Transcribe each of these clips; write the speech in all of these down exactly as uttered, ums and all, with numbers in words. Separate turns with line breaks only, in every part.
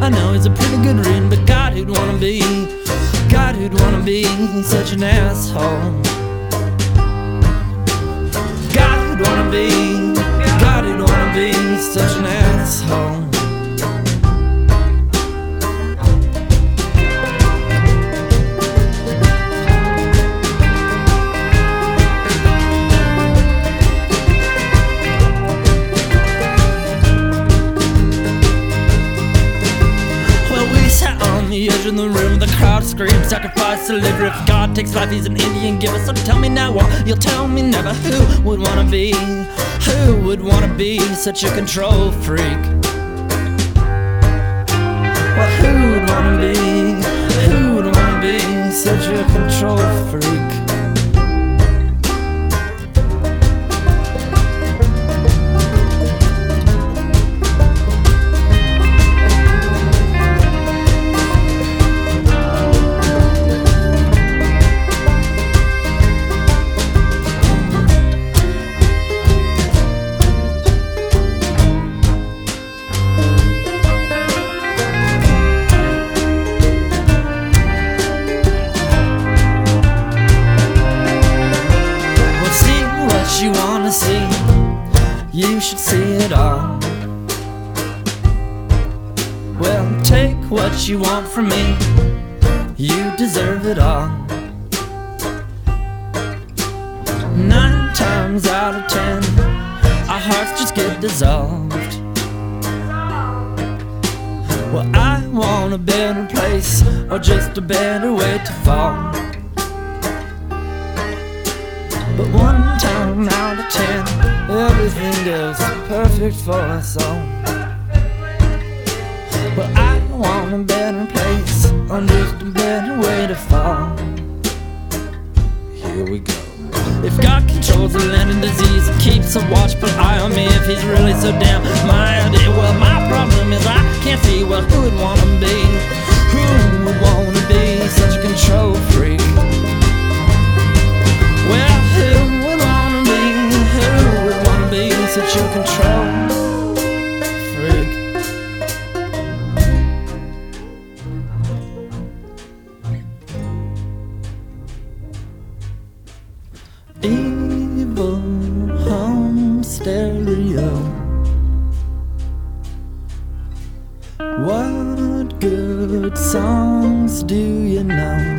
I know he's a pretty good read, but God, who'd wanna be, God, who'd wanna be such an asshole. God, who'd wanna be, God, who'd wanna be such an asshole. The edge of the room, the crowd screams, sacrifice, deliver. If God takes life, he's an Indian giver. So tell me now what, you'll tell me never. Who would wanna be, who would wanna be such a control freak? Well, who would wanna be, who would wanna be such a control freak? You wanna see, you should see it all. Well, take what you want from me, you deserve it all. Nine times out of ten, our hearts just get dissolved. Well, I want a better place, or just a better way to fall. But one time out of ten, everything goes perfect for us all. Well, I want a better place, or just a better way to fall. Here we go. If God controls the land and disease and keeps a watchful eye on me, if he's really so damn mighty, well, my problem is I can't see. Well, who would wanna be, who would wanna be such a control freak? Well, who would wanna be, who would wanna be such a control freak? Evil home stereo, what good songs do you know?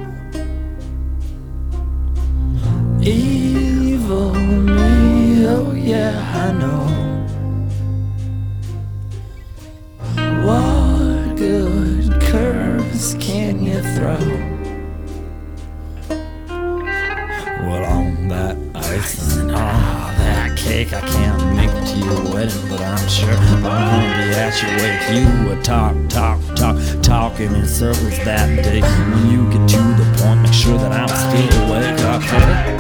Evil me, oh yeah, I know. What good curves can you throw? Well, on that ice and all that cake, I can't make it to your wedding, but I'm sure I'm gonna be at your wake. You would talk, talk, talk, talking in circles that day. When you get to the point, make sure that I'm still awake, okay?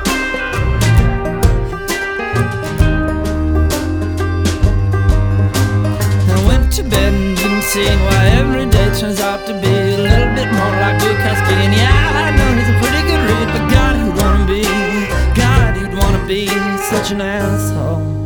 To bed and didn't see why every day turns out to be a little bit more like Luke Caspian. Yeah, I know he's a pretty good read, but God, who'd wanna be, God, who'd wanna be such an asshole.